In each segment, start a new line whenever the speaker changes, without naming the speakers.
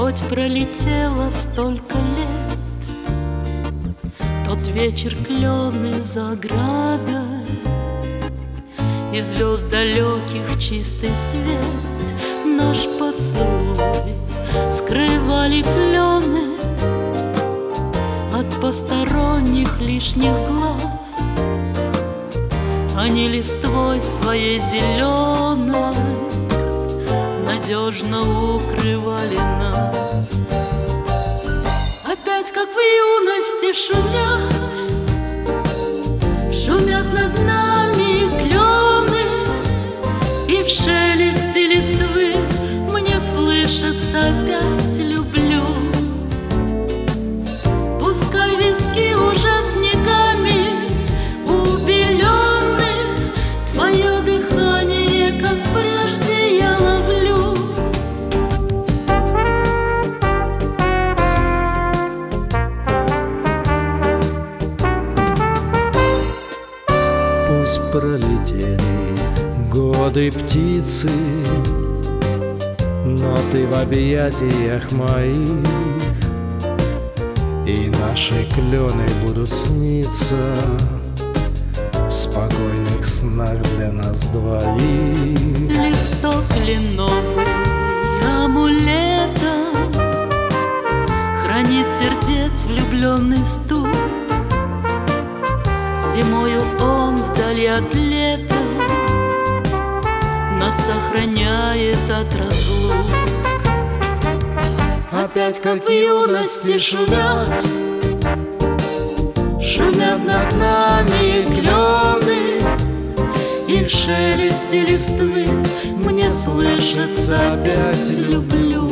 Хоть пролетело столько лет, тот вечер кленый за оградой, и звезд далеких чистый свет, наш поцелуй скрывали клены от посторонних лишних глаз. Они листвой своей зеленой надежно укрывали нас. Опять, как в юности, шумят над нами клены, и в шелесте листвы мне слышится опять люблю. Пускай виски уже снегами убелены, твое дыхание, как прежде, я ловлю.
Пусть пролетели годы, птицы, но ты в объятиях моих, и наши клены будут сниться в спокойных снах для нас двоих.
Листок кленовый амулетом хранит сердец влюбленный стук. Зимою он вдали от лета нас сохраняет от разлук.
Опять, как в юности, шумят над нами клены,
И в шелесте листвы мне слышится опять люблю.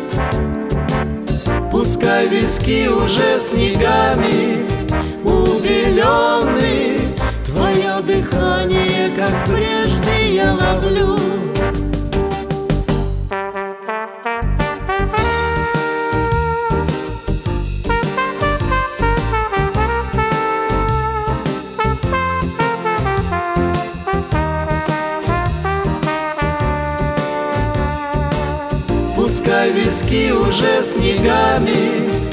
пускай виски уже снегами убелены,
Твое дыхание, как прежде, я ловлю.
пускай виски уже снегами